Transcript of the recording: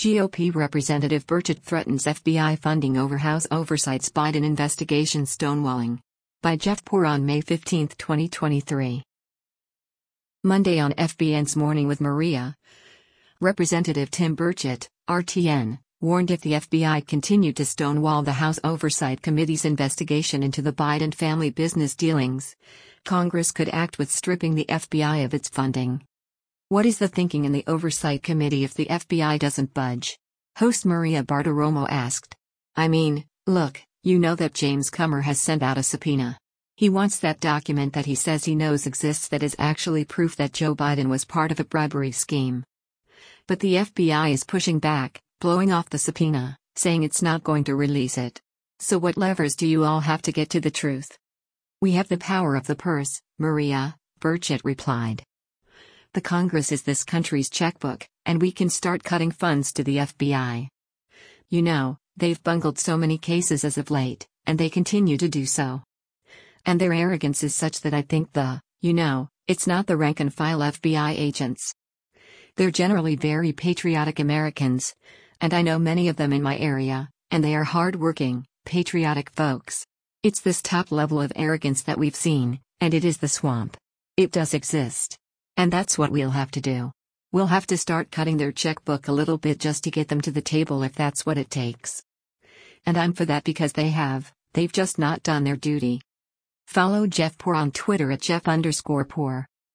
GOP Representative Burchett threatens FBI funding over House oversights Biden investigation stonewalling. By Jeff Poor on May 15, 2023. Monday on FBN's Morning with Maria. Representative Tim Burchett, RTN, warned if the FBI continued to stonewall the House Oversight Committee's investigation into the Biden family business dealings, Congress could act with stripping the FBI of its funding. What is the thinking in the Oversight Committee if the FBI doesn't budge? Host Maria Bartiromo asked. I mean, look, you know that James Comer has sent out a subpoena. He wants that document that he says he knows exists that is actually proof that Joe Biden was part of a bribery scheme. But the FBI is pushing back, blowing off the subpoena, saying it's not going to release it. So what levers do you all have to get to the truth? We have the power of the purse, Maria, Burchett replied. The Congress is this country's checkbook, and we can start cutting funds to the FBI. You know, they've bungled so many cases as of late, and they continue to do so. And their arrogance is such that I think it's not the rank-and-file FBI agents. They're generally very patriotic Americans, and I know many of them in my area, and they are hard-working, patriotic folks. It's this top level of arrogance that we've seen, and it is the swamp. It does exist. And that's what we'll have to do. We'll have to start cutting their checkbook a little bit just to get them to the table if that's what it takes. And I'm for that because they've just not done their duty. Follow Jeff Poor on Twitter at Jeff_Poor.